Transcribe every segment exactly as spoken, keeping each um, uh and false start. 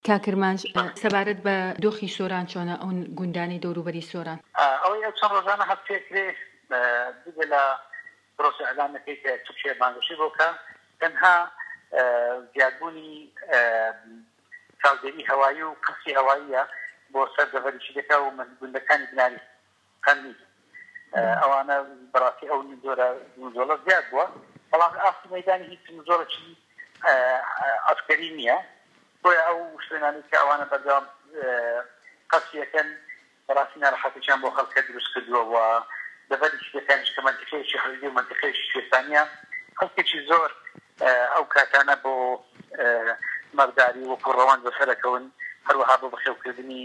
کاکرمانش سەبارەت بە دۆخی سۆران چۆنە ئەو گوندانی دەوروبەری سۆران؟ ئەوەی ئەو چەند ڕۆژانە هەفتەیەکرێ دیگە لە پرۆسە ئەلانەکەی کە تورکیا بانگشی بۆکە تەنها زیادبوونی چاودێری هەوایی و قەسی هەواییە بۆ سەر دەڤەریشی دەکا و گوندەکانی بناری قەندی ئەوانە بەڕاستی ئەو زۆرە زۆڵە زیاد بووە، بەڵام ئاستی مەیدانی هیچ زۆرەکی عەسکەری نییە، بۆیە ئەو شوێنانی کە ئەوانە بەردەوام قەسیەکەن بەڕاستی ناڕەحەتیان بۆ خەڵکە دروست کردووە و دەڤەریشی دەکانیش کە مەنتیقەیەکی هەولێری و مەنتیقەیەکی کوێستانیە خەڵکێکی زۆر ئەو کاتانە بۆ مەرداری وەکو ڕەوەند بەسەرەکەون، هەروەها بۆ بەخێوکردنی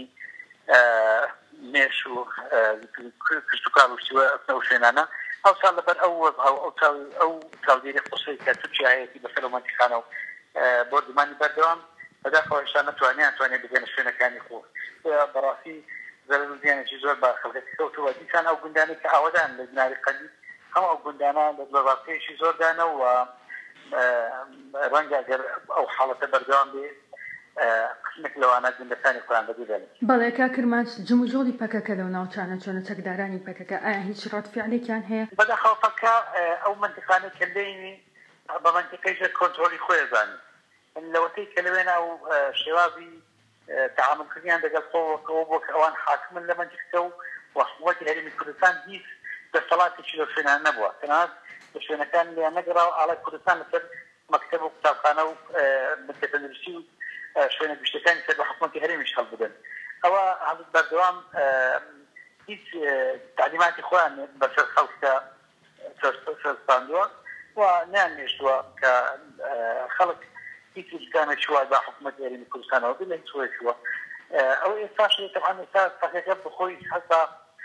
مێش و کشتوکاڵ و شتووە ئەو شوێنانە ئەو ساڵ لەبەر ئەو ئەو چاودێری قوسەی کە تورکیا هەیەی بەسەر ئەو مەنتیقانە و بۆردمانی بەردەوام بەداخەوە هێشتا نەتوانیان توانێت بگەنە شوێنەکانی خۆ. بەڕاستی زەرەر و زیانێکی زۆر بە خەڵکەکە کەوتووە. دیسان ئەو گوندانی کە ئاوەدان لە بناری قەندی هەموو ئەو گوندانە لە بەڕاستیەکی زۆردانە و ڕەنگە ئەگەر ئەو حاڵەتە بەردەوام بێ قسمێک لەوانە گوندەکانی خۆیان بەدوودێنن. بەڵێ کاکرمانش جموجۆڵی پەکەکە لەو ناوچانە چۆنە چەکدارانی پەکەکە ئایا هیچ ڕەتفعلێکیان هەیە؟ بەداخەوە پەکە ئەو مەنتیقانەی کە لێنی بە مەنتیقەیشە کۆنتڕۆلی خۆی زانن لەوەتەی کە لەوێنە ئەو شێوازی تعاملکردیان لەگەڵ خۆوەکەوە بۆ کە ئەوان حاکمن لە مەنتیقەکە و وەحکومەتی هەرێمی کوردستان هیچ دەسەڵاتێکی لە شوێنان نەبووە، تەنانەت لە شوێنەکان لیان نەگەڕاو ئاڵای کوردستان لەسەر مەکتەب و قوتابخانە و مەکتەبەنووسی و شوێنە گشتەکانی سەر بە حکومەتی هەرێمیش هەڵ بدەن. ئەوە هەڵ بەردەوام هیچ تعلیماتی خۆیان بەسەر خەڵکە سەرسپاندووە و نانێشتووە کە خەڵک هیچ امکانێکی وای بە حکومەتی هەرێمی کوردستانەوە بێت لە هیچ شوێکیوە. ئەوە ئێستاش تەبعاً ئێستا پەکەکە بخۆی هەستا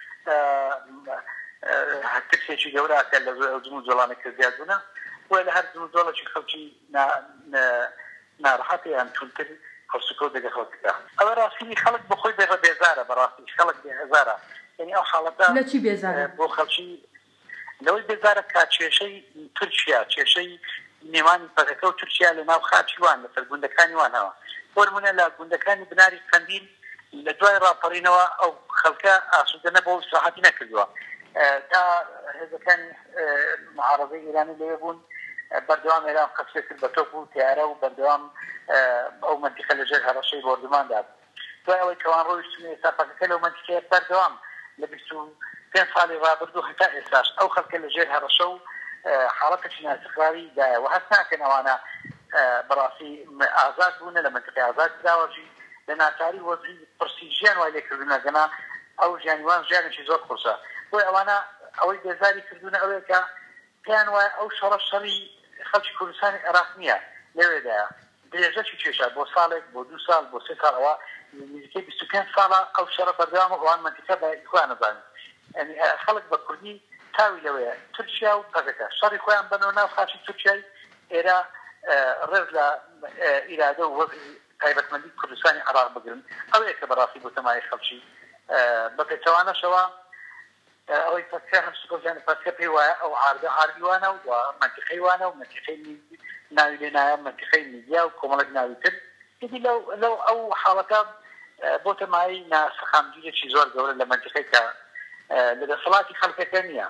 ترسێکی گەورەکە لە جموجۆڵانێکە زیاد بوونە بۆیە لە هەر جموجۆڵێکی خەڵکی ناڕەحەتیان چونتر هەڵسوکەوت دەگە خەڵکەکە. ئەوە ڕاستی خەڵک بخۆی بێ بێزارە، بەڕاستی خەڵک بێزارە، یعنی ئەو حاڵەتە لە چی بێزارە؟ بۆ خەڵکی لەوەی بێزارە کە کێشەی تورکیا کێشەی نێوانی پەکەکە و تورکیا لە ناو خاچی وان لەسەر گوندەکانی وانەوە وەرمونە لە گوندەکانی بناری قەندیل لە دوای ڕاپەڕینەوە ئەو خەڵکە ئاسوودە نەبووە و ئیسلاحاتی نەکردووە تا هێزەکانی معارەزەی ئێرانی لەوێ بوون بەردەوام ئێران قەسێ کرد بە تۆپ و تیارە و بەردەوام ئەو مەنتیقە لەژێر هەڕەشەی بۆردماندا بوو. دوای ئەوەی کەوان ڕۆیشتن ئێستا پەکەکە لەو مەنتیقەیە بەردەوام لە بیست و پێنج ساڵی ڕابردوو هەتا ئێستاش ئەو خەڵکە لەژێر هەڕەشە و حاڵەتێکی ناستیقراری دایە و هەست ناکەن ئەوانە بەڕاستی ئازاد بوونە لە مەنتیقەی ئازاد کراوەژی لە ناچاری وەزعی پرسی ژیان وای لێکردونە گەنا ئەو ژیانیوان ژیانێکی زۆر قورسە بۆی ئەوانە ئەوەی بێزاری کردوونە ئەوەیە کە پێیان وایە ئەو شەڕە شەڕی خەڵکی کوردستانی عێراق نییە لەوێدایە درێژەی کێشە بۆ ساڵێک بۆ دوو ساڵ بۆ سێ ساڵەوە نزیکەی بیست و پێنج ساڵە ئەو شەڕە بەردەوامە ئەوان مەنتیقە بە خۆیان نەزانن خەڵک بە کوردی تاوی لەوەیە تورکیا و پەکەکە شەڕی خۆیان بنەوە ناو خاچی تورکیای ئێرە ڕێز لە ئیرادە و وەزعی تایبەتمەندی کوردستانی عێراق بگرن ئەوەیە کە بەڕاستی بۆ تەمای خەڵکی بەپێچەوانەشەوە ئەوەی پەکە هەمسکۆزیان پەکە پێی وایە ئەو عاردە عاردی وانە و مەنتیقەی وانە و مەنتیقەی ناوی لێ نایە مەنتیقەی میدیا و کۆمەڵێک ناوی تر دیدی لەو ئەو حاڵەتە بۆ تەمای ناسەخامگیرێکی زۆر گەورە لە مەنتیقەی کە لە دەسەڵاتی خەڵکەکە نییە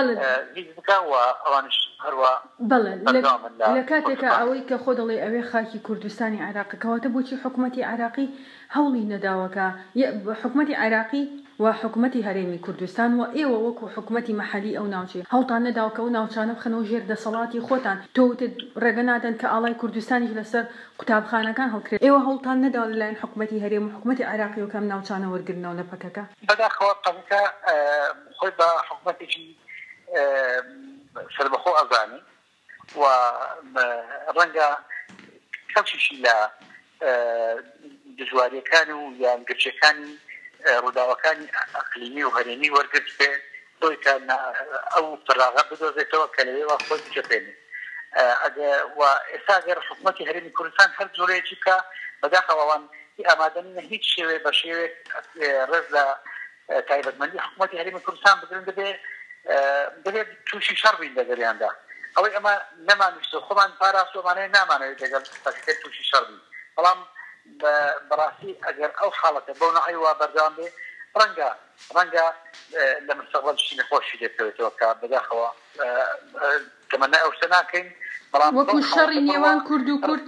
لە کاتێکە ئەوەی کە خۆ دەڵێ ئەوێ خاکی کوردستانی عێراق کەواتە بۆچی حکوومەتی عێراقی هەوڵی نەداوەکە حکوومەتی عێراقی و حکوومەتی هەرێمی کوردستان و ئێوە وەکو حکوومەتی مەحەلی ئەو ناوچێ هەوڵتان نەداوکە و ناوچانە بخەنەوە ژێر دەسەڵاتی خۆتان تۆوتت ڕێگە نادەن کە ئاڵای کوردستانی لەسەر قوتابخانەکان هەڵکرێت ئێوە هەوڵتان نەداوە لەلایەن حکوومەتی هەرێم و حکوومەتی عێراقی و کەم ناوچانە وەرگرنەوە لە پەکەکە؟ بەداخەوە پەکەکە خۆی بە حکوومەتێکی سەربەخۆ ئەزانی و ڕەنگە کەوشیشی لە دژواریەکانی و یان گرچەکانی ڕووداوەکانی ئەقلیمی و هەرێمی وەرگرت بێ بۆی کە ئەو فراغە بدۆزێتەوە کە لەوێوە خۆی بچەپێنێ و ئێستا ئەگەر حکوومەتی هەرێمی کوردستان هەر جۆرەیەکی بکە بەداخەوەوان ئامادەنینە هیچ شێوێ بە شێوێک ڕێز لە تایبەتمەندی حکوومەتی هەرێمی کوردستان بگرن دەبێ دەبێت تووشی شەڕ بین لەگەریاندا ئەوەی ئەمە نەمانویستە خۆمان پاراستۆمانەیە نامانەوێت لەگەڵ پەکەکە تووشی شەڕ بین بەڵام بەڕاستی ئەگەر ئەو حاڵەتە بەو نەعی وا بەردەوام بێ ڕەنگە ڕەنگە لە مستەقبەل شتی نەخۆشی دێتەوێتەوە کە بەداخەوە تەمەنا ئەو شتە ناکەین بەڵام وەکو شەڕی نێوان کورد و کورد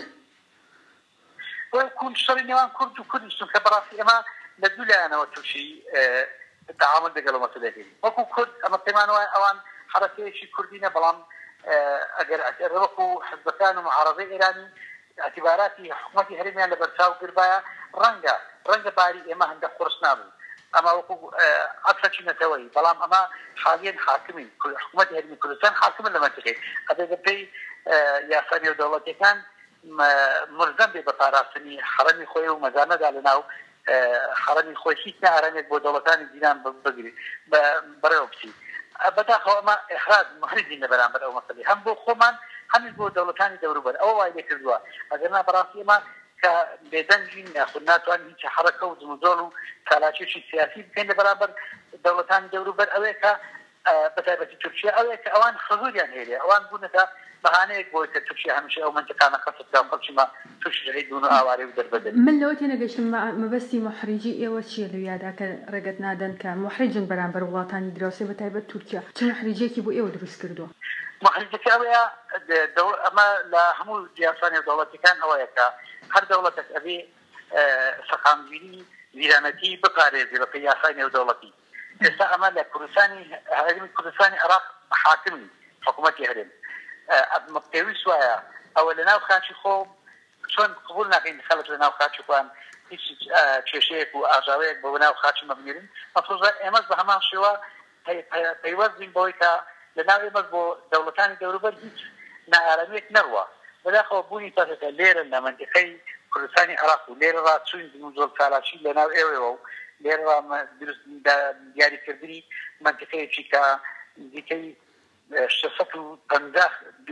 وەکو شەڕی نێوان کورد و کوردی چونکە بەڕاستی ئەمە لە دوو لایەنەوە تووشی تعامل لەگەڵ مەسەلەکەی وەکو کورد ئەمە پەیمان وایە ئەوان حرەکەیەکی کوردینە بەڵام ئەگەر وەکو حزبەکان و معارەضەی ئێرانی اعتباراتی حکومەتی هەرێمیان لە بەرچاو گربایە ڕەنگە ڕەنگە باری ئێمە هەندە قورس نابوو ئەمە وەکو عەکسێکی نەتەوەی بەڵام ئەمە حالیان حاکمین حکومەتی هەرێمی کوردستان حاکمن لە منتیقەی ئەبێ پێی یاسا نێودەوڵەتیەکان ملزم بێ بە پاراستنی حرەمی خۆی و مەزانەدا لەناو حرەمی خۆی هیچ نەئارانێت بۆ دەوڵەتانی دیران بگری بەڕێوە بچی بەداخەوە ئەمە ئیحراج محرجین لە بەرامبەر ئەو مەسەلەی هەم بۆ خۆمان هەمیش بۆ دەوڵەتانی دەوروبەر ئەوە وای لێ کردووە ئەگەرنا بەڕاستی ئێمە کە بێدەنگین یاخود ناتوانین هیچ حرەکە و جموزۆڵ و چالاکیێکی سیاسی بکەین لە بەرامبەر دەوڵەتانی دەوروبەر ئەوەیە کە بەتایبەتی تورکیا ئەوەیە کە ئەوان خەزوریان هێرێ ئەوان بوونەتە بەهانەیەک بۆی کە تورکیا هەمیشە ئەو منتیقانە خەسەتدا و خەڵکیمە تووشی ژەهید بوون و ئاوارەی و دەربەدەن من لەوە تێنەگەشتم مەبەستی محریجی ئێوە چییە لە یادا کە ڕێگەت نادەن کە محریجن بەرامبەر وڵاتانی دراوسێ بەتایبەت تورکیا چ محریجێکی بۆ ئێوە دروست کردووە محریجەکە ئەوەیە ئەمە لە هەموو دیاسانی دەوڵەتەکان ئەوەیە کە هەر دەوڵەتێک ئەبێ سەقامگیری ویرانەتی بپارێزی بە پێی یاسای نێودەوڵەتی ئێستا ئەمە لە کوردستانی هەرێمی کوردستانی عێراق حاکمی حکوومەتی هەرێم پێویست وایە ئەوە لە ناو خاچی خۆ چۆن قبول ناکەین خەڵک لە ناو خاچی خۆیان هیچ کێشەیەک و ئاژاوەیەک بۆ ناو خاچی مەبنێرن مەفروضە ئێمەش بە هەمان شێوە پەیوەستین بەوەی کە لە ناو ئێمەش بۆ دەوڵەتانی دەوروبەر هیچ نائارامەیەک نەڕوە بەداخەوە بوونی تاسەکە لێرە لە منتیقەی کوردستانی عێراق و لێرە ڕاچوین زۆر چالاکی لە ناو ئێوەوە و لێرە دروست دیاریکردنی منتیقەیەکی کە دیکەی شەسەد و پەنجاه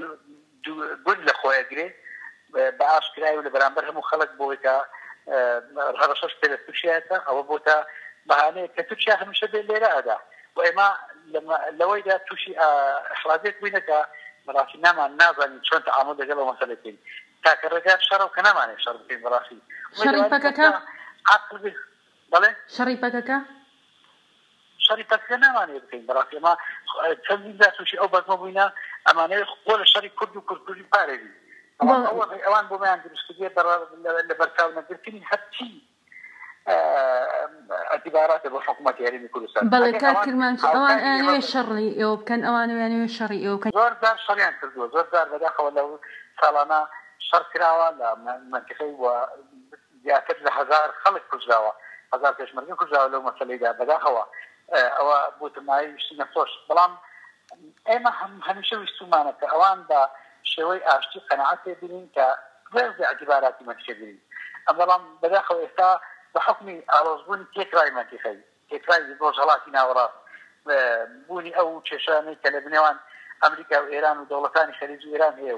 گوند لە خۆیەگرێ بە ئاشکرای و لە بەرامبەر هەموو خەڵک بۆی کە هەڕەشەش پێ لە تووشیایەتە ئەوە بۆتە بەهانەیە کە تووشیا هەمیشە بێ لێرە ئەدا و ئێمە لەوەیدا تووشی ئەحرازێک بووینە کە بەڕاستی نامان نازانین چۆن تەعامل لەگەڵ ئەو مەسەلە بکەین تاکە ڕێگات شەڕ و کە نامانێت شەڕ بکەین بەڕاستی شەڕی پەکەکە بەڵێ شەڕی پەکەکە شەڕی پەکەکە نامانێت بکەین بەڕاستی ئەمە چەندین جار تووشی ئەو بەزمە بووینە ئەمانەیە خۆ لە شەڕی کورد و کوردکوردی پارێزی ئەوان بۆمیان دروستکردێ لە بەرچاو نەگرتنی هەرچی اعتبارات بۆ حکوومەتی هەرێمی کوردستان بەڵێ کاکرمان ئەوان ئەوێ شەڕی ئێوە بکەن ئەوانەوێ شەڕی ئێوە بکەن زۆر جار شەڕیان کردووە زۆر جار بەداخەوە لەو ساڵانە شەڕ کراوە لە منتیقەی و زیاتر لە هەزار خەڵک کوژراوە هەزار پێشمەرگە کوژراوە لەو مەسەلەیدا بەداخەوە ئەوە بوتمایی شتی نەخۆش بەڵام ئێمە هەمیشە ویستومانە کە ئەوان بە شێوەی ئاشتی قەنەعەت پێ بینین کە بەرزی اعتباراتی منتیقە بینین بەڵام بەداخەوە ئێستا بحكم أرزبون تكراي ما تخي تكراي بوجهلاتي ناورات بوني أو تشاني كلبنيوان أمريكا وإيران ودولتان خليج إيران هي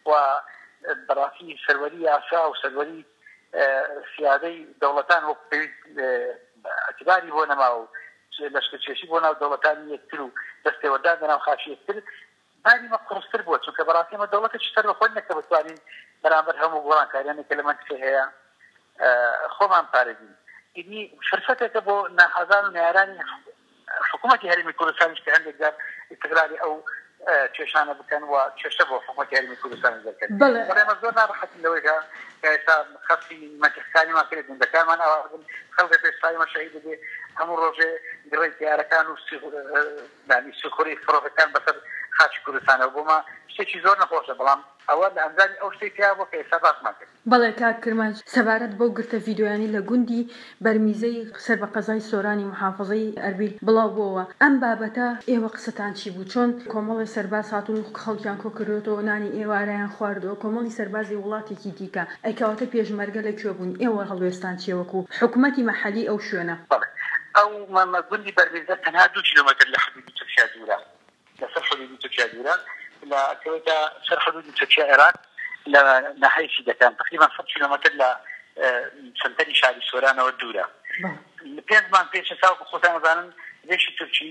وبراسي سروري عشاء وسروري سيادي دولتان وقت اعتباري هو نماو لشكل شيء هو دولتان يكتلوا بس ودادنا وخاشي يكتل هذه ما قرصتر بوت شو كبراسي ما دولة تشتري وخلنا كبتوانين برامبر هم وقران كاريان كلمات فيها خۆمان پارێزین ئیدی فرسەتێکە بۆ ناحەزان و نارانی حکوومەتی هەرێمی کوردستانیش کە هەندێک جار ئیستیغلالی ئەو کێشانە بکەن و کێشە بۆ حکوومەتی هەرێمی کوردستانی دەکەن بەڵێمە زۆر ناڕەحەتین لەوەیدا کە ئێستا خەفتی منتیقەکانیمان کرد گوندەکانمان ئەوە خەڵکە پێشتایمە شەهید دەبێ هەموو ڕۆژێ گڕی تیارەکان و سوخوری فڕۆکەکان بەسەر خاچی کوردستانەوە بۆمە شتێکی زۆر نەخۆشە بەڵام ئەوە لە ئەنجامی ئەو شتێک بۆ کە ئێستا باسمان کرد بەڵێ کاکرمان سەبارەت بەو گرتە ڤیدیۆیانی لە گوندی بەرمیزەی سەر بە قەزای سۆرانی محافظەی ئەربیل بڵاو بووەوە ئەم بابەتە ئێوە قسەتان چی بوو چۆن کۆمەڵی سەرباز هاتوون خەڵکیان کۆ کردوێتەوە نانی ئێوارەیان خواردەوە کۆمەڵی سەربازی وڵاتێکی دیکە ئەیکەواتە پێشمەرگە لەکوێ بوون ئێوە هەڵوێستان چیەوەکو حکوومەتی مەحەلی ئەو شوێنە ئەو گوندی بەرمیزە تەنها دوو کیلۆمەتر لە حدودی تورکیا دوورە لەسەر حدودی تورکیا دوورە لە کەوتە سەر حدودی تورکیا عێراق لە ناحەیەکی دەکەن تقریبا سەد کیلۆمەتر لە سنتەری شاری سۆرانەوە دوورە پێنجمان پێش ساوکو خۆتان نەزانن لێشی تورکی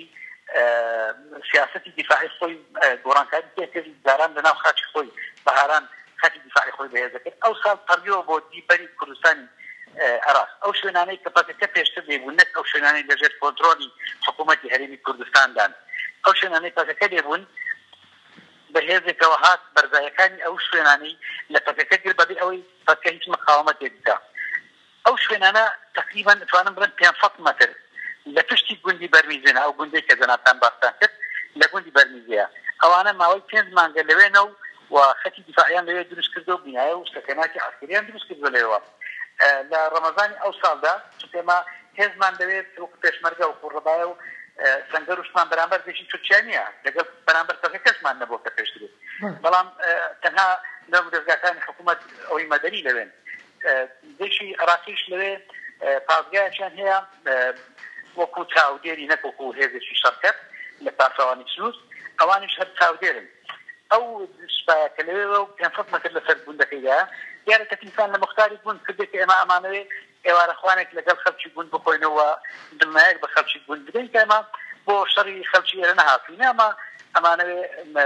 سیاسەتی دیفاعی خۆی گۆڕانکاری پێکرد جاران لە ناو خاچی خۆی بەهاران خاتی دیفاعی خۆی بەهێز دەکرد ئەو ساڵ پەڕیەوە بۆ دیپەری کوردستانی عراق ئەو شوێنانەی کە پەکەکە پێشتر لێبوون نەک ئەو شوێنانەی لەژێر کۆنتڕۆلی حکوومەتی هەرێمی کوردستاندان ئەو شوێنانەی پەکەکە لێبوون بەهێزێکەوە هات بەرزایەکانی ئەو شوێنانەی لە پەکەکە گر بەبێ ئەوەی پەکە هیچ مقاومەتێک بکات ئەو شوێنانە تقریبا دەتوانن بڵێن پێنج مەتر لە پشتی گوندی بەرمیزێنە ئەو گوندەی کە جەنابتان باسان کرد لە گوندی بەرمیزەیە ئەوانە ماوەی پێنج مانگە لەوێنە و خەتی دیفاعیان لەوێ دروست کردو بینایە و سەکەناتی عسکریان دروست کردو لەوێەوە لە ڕەمەزانی ئەو ساڵدا پێما هێزمان دەوێت وەکو پێشمەرگە و قوڕەبایە و سەنگەر وشمان بەرامبەر دێشی تورکیا نییە لەگەڵ بەرامبەر پەکە کەسمان نەبووە کە پێشترێت بەڵام تەنها لەو دەستگاکانی حکوومەت ئەوەی مەدەنی لەوێن دێشی عراقیش لەوێ پازگایەکیان هەیە وەکو چاودێری نەکوەکو هێزێکی شەڕکەت لە پاسەوانی سنووس ئەوانیش هەر چاودێرن ئەو سوپایەکە لەوێەوە و پێنج مەتر لەسەر گوندەکەیدا دیارە تەکلیفان لە مختاری گوند کردێت کە ئێمە ئەمانەوێ ئێوارەخوانێک لەگەڵ خەڵکی گوند بخۆینەوە دمایەک بە خەڵکی گوند بدەین کە ئێمە بۆ شەڕی خەڵکی ئێرە نەهاتوین ئەمە ئەمانەوێ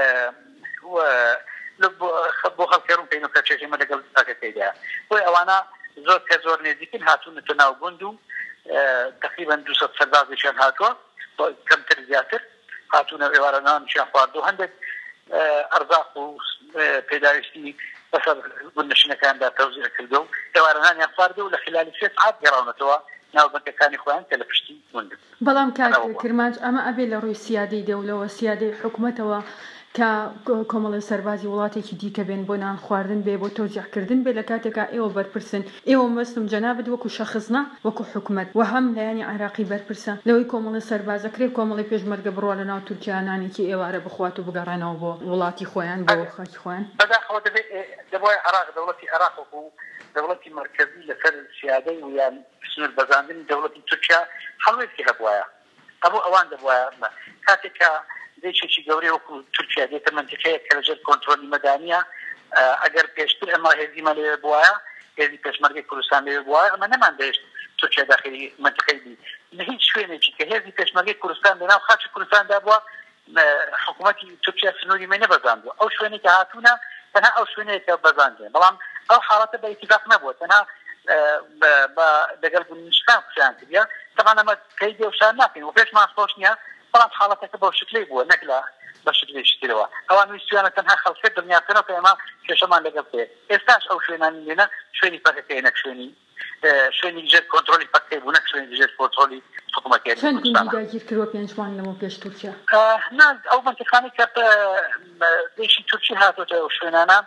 بۆ خەڵکێڕون پێین و کەچێژ ئێمە لەگەڵ تاکەکەیدا بۆی ئەوانە زۆر کە زۆر نێزیکن هاتوونەتە ناو گوند و تقریبا دووسەد سەربازێکیان هاتووە کەمتر زیاتر هاتوونە ئێوارەنانیان خواردو هەندێک ئەرزاق و پێداویستی بەسەر گوندنشینەکاندا تەوزیع کردو و ئێوارەنانیان خواردو و لە خلالی سێ سعات گەڕاونەتەوە ناوبەندەکانی خۆیان کە لە پشتی گوند بەڵام کات کرمانج ئەمە ئەبێ لە ڕووی سیادەی دەوڵەوە سیادەی حکوومەتەوە کە کۆمەڵی سەربازی وڵاتێکی دیکە بێن بۆ نان خواردن بێ بۆ تۆزیعکردن بێ لە کاتێکا ئێوە بەرپرسن ئێوە مەستم جەنابەت وەکو شەخصنا وەکو حکوومەت و هەم لایەنی عراقی بەرپرسە لەوەی کۆمەڵی سەربازەکرێ کۆمەڵی پێشمەرگە بڕوا لە ناو تورکیانانێکی ئێوارە بخوات و بگەڕێنەوە بۆ وڵاتی خۆیان بۆ خاکی خۆیان بەداخەوە دەبێت دەبووای عراق دەوڵەتی عراق وەکو دەوڵەتی مرکزی لەسەر سیادەی و یان سنوور بەزاندنی دەوڵەتی تورکیا هەڵوێستی هەبوایە ئەبوو ئەوان دەبوایە کاتێکە دێشێکی گەورەی وەکو تورکیا دێتە منتیقەیە کە لەژێر کۆنتڕۆلی مەدانیە ئەگەر پێشتر ئەمە هێزیمە لەوێ بوایە هێزی پێشمەرگەی کوردستان لەوێ بوایە ئەمە نەمان دەهێشت تورکیا داخلی منتیقەی بی لە هیچ شوێنێکی کە هێزی پێشمەرگەی کوردستان لەناو خاچی کوردستاندا بووە حکوومەتی تورکیا سنووری مێ نەبەزاندووە ئەو شوێنێک کە هاتوونە تەنها ئەو شوێنەیە کە بەزاندێن بەڵام ئەو حاڵەتە بە ئیتیفاق نەبووە تەنها لەگەڵ گوندنشکان قسەیان کردیا طبعا ئەمە کەی دێوشان ناکەین و پێشمان خۆش نییە بەڵام حاڵەتەکە بەو شکلەی بووە نەک لە بە شکلێکی ترەوە ئەوان ویستیانە تەنها خەڵکێت دڵنیاکەنەوە کە ئێمە کێشەمان لەگەڵ پێ ئێستاش ئەو شوێنانی لێنە شوێنی پەکەکەی نەک شوێنی شوێنی ژێر کۆنتڕۆلی پەکەی بوو نەک شوێنی ژێر کۆنتڕۆلی حکوومەتی چەند گوندی داگیر کردووە پێنجمان لەمە پێش تورکیا نا ئەو منتیقانەی کە دێشی تورکی هاتوۆتە ئەو شوێنانە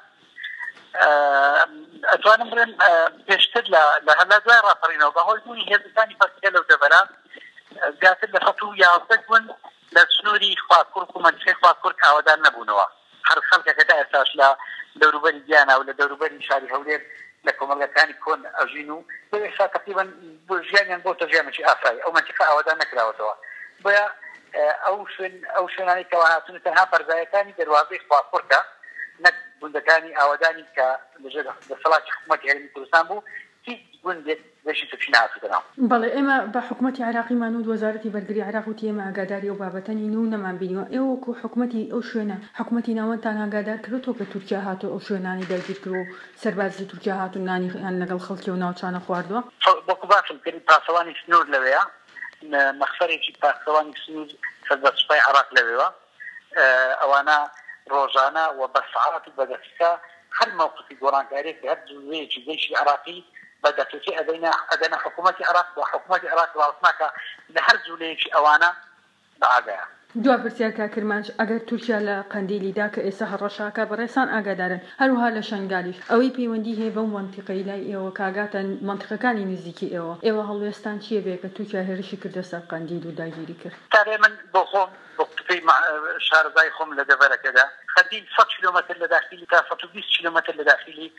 ئەتوانم بڵێن پێشتر لە هەلا دوای ڕاپەڕینەوە بەهۆی بوونی هێزەکانی پەکەکە لەو دەبەرە زیاتر لە سەد و یازدە بوون لە سنووری خواکوور و منتیقەی خواکوور ئاوادار نەبوونەوە هەر خەڵکێکەکە ئێستاش لە دەوروبەری دیانە و لە دەوروبەری شاری هەولێر لە کۆمەڵگەکانی کۆن ئەژین و ئێستا تقریبا ژیانیان بۆتە ژیانێکی ئاسایی ئەو منتیقە ئاوادار نەکراوەتەوە بۆیە ئەو شوێن ئەو شوێنانی کەوا هاتوونە تەنها پەرزایەکانی دەواازەی خواکوورکە نەک گوندەکانی ئاوادانی کە لەژێر دەسەڵاتی حکوومەتی هەرێمی کوردستان بوو هیچ گوندێک دەشی تورکی نهاتووەتەوە بەڵێ ئێمە بە حکوومەتی عراقیمان و وەزارەتی بەرگری عراق وتی ئێمە ئاگاداری ئەو بابەتەنی و نەمان بینیوە ئێوە وەکو حکوومەتی ئەو شوێنە حکوومەتی ناوەندتان ئاگادار کردوەوە کە تورکیا هاتووە ئەو شوێنانی داگیر کرد و سەربازی تورکیا هاتوون نانیان لەگەڵ خەڵکی و ناوچانە خواردووە وەکو باسم کردی پاسەوانی سنوور لەوەیە مەخفەرێکی پاسەوانی سنوور سەربەسوپای عراق لەوێوە ئەوانە ڕۆژانە و بە سەعات و بە دەقیقە هەر موقفی گۆڕانکاریێک هەر جوڵەیەکی جێشی عراقی بدأتوتي أدينا أدينا حكومة العراق وحكومة العراق وعثمانك لهر زوليش أوانا بعدها. دو پرسیار کرمانج اگر تورکیا لە قەندیلیدا کە ئێستا هەڕەشاکە بەڕێسان ئاگادارن هەروها لە شنگالیش ئەوەی پەیوەندی هەیە بەو منتیقەی لای ئێوە کاگاتە منتیقەکانی نزیکی ئێوە ئێوە هەڵوێستان چییە بێ کە تورکیا هێرشی کردە سەر قەندیل و داگیری کرد تاێ من بۆ خۆم بۆ قسەی شارەزای خۆم لە دەڤەرەکەدا قەندیل سەد کیلۆمەتر لە داخلی تا سەد و بیست کیلۆمەتر لە داخلی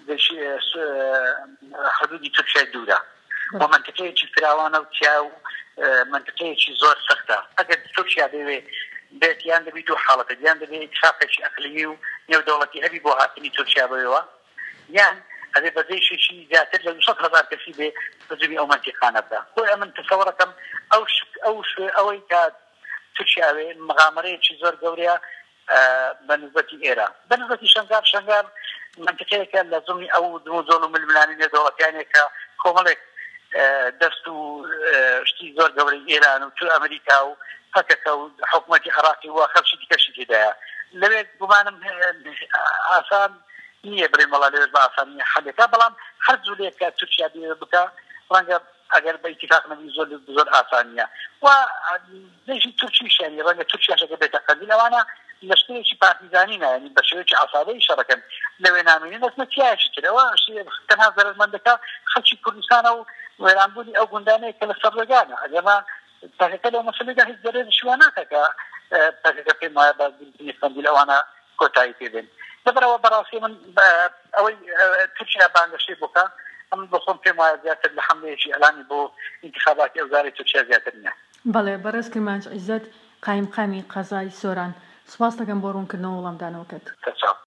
حدودی تورکیای دوورە و منتیقەیەکی فراوانە و تیا و منطقەیەکی زۆر سەختە ئەگەر تورکیا دەوێ بێت یان دەبی دوو حاڵەتە یان دەبێت ئیتفاقێکی ئەقلیمی و نێودەوڵەتی هەبی بۆ هاتنی تورکیا بەوێەوە یان ئەبێ بەدەیشێکی زیاتر لە دووسەد هەزار کەسی بێ بەجوبی ئەو منتیقانە بدا بۆیە من تەسەوڕەکەم ئەو ئەو ئەوەی کە تورکیاوێ مغامرەیەکی زۆر گەورەیە بەنسبەتی ئێرە بەنسبەتی شەنگار شەنگار منطقەیەکە لە زمانی ئەو دموزۆڵ و ململانی نێودەوڵەتیانێک کە کۆمەڵێک دەست و شتی زۆر گەورەی ئێران و تو ئەمریکا و پەکەکە و حکوومەتی عێراقی وە خەڵکی دیکەشی تێدایە لەوێ گومانم ئاسان نییە بڕێ مەڵا لەوێ بە ئاسانی حەلێکا بەڵام هەر جوولێک کە تورکیا بکە ڕەنگە ئەگەر بە ئیتیفاق نەبی زۆر زۆر ئاسانیە و دژی تورکیشیانی ڕەنگە تورکیاشەکە بێتە قەندیل ئەوانە لەشتێکی پارتیزانی نایەنی بە شێوەیەکی عەسابەی شەڕەکەن لەوێ نامێنین دەستمە تیایەکی ترەوە تەنها زەرمەندەکە خەڵکی کوردستانە و وێرانبوونی ئەو گوندانەیە کە لە سەرڕێگانە ئەگەما پاکەکە لەو مەسەلەدا هیچ دەرێژی شوان ناکە کە پاکەکە پێم وایە بە قەندیل ئەوانە کۆتایی پێبێن لەبەرەوە بەڕاستی من ئەوەی تورکیا بانگەشتێ بکە ئەم بۆخۆم پێم وایە زیاتر لە حەملەیەکی ئەلانی بۆ ئینتیخاباتی ئەوزاری تورکیا زیاتر نییە. بەڵێ بەڕێز کرمانج عیزەت قایمقامی قەزای سۆران سوپاس دەکەم بۆ ڕوونکردنەوە وەڵامدانەوەکەت.